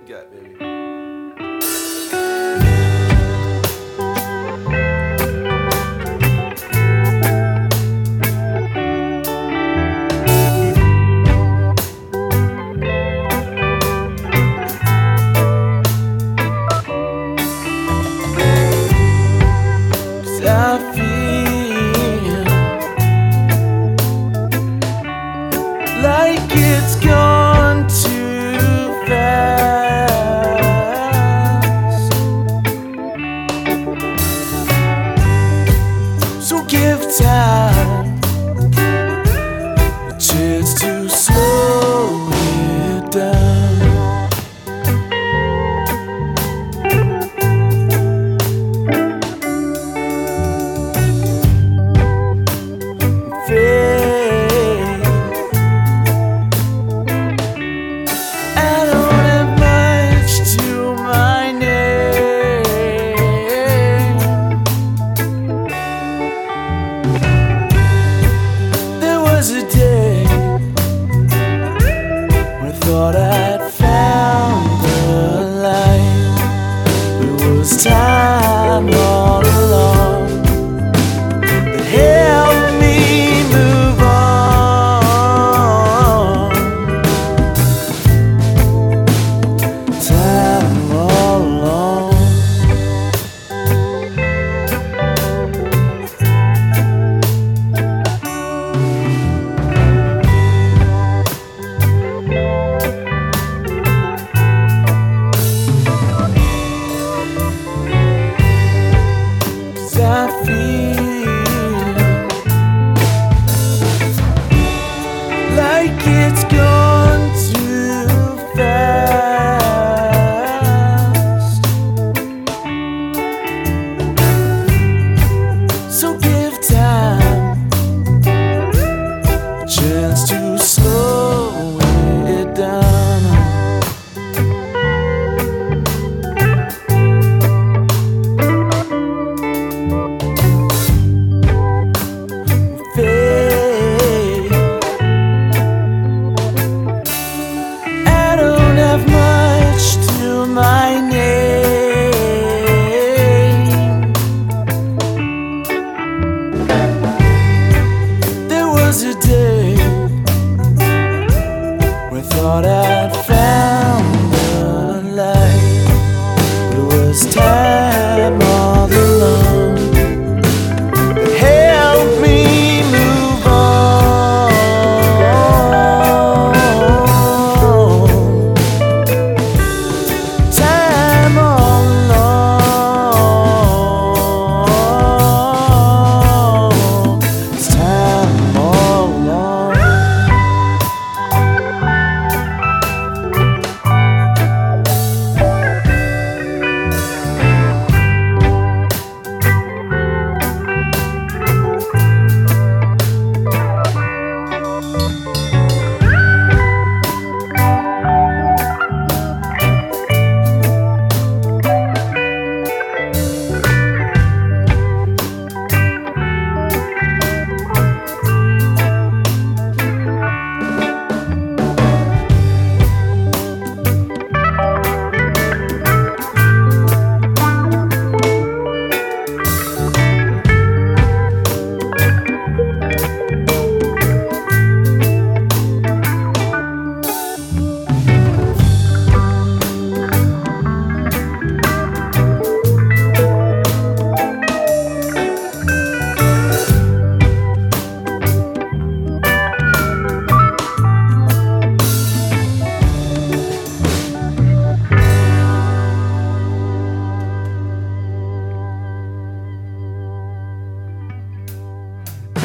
got, baby? I feel like it's gone too fast, so give time a chance to slow it down. Thought I'd found the light. It was time all along that helped me move on. Time all along. I feel like it's gone too fast, so give time a chance to slow it down. My name. There was a day when thought I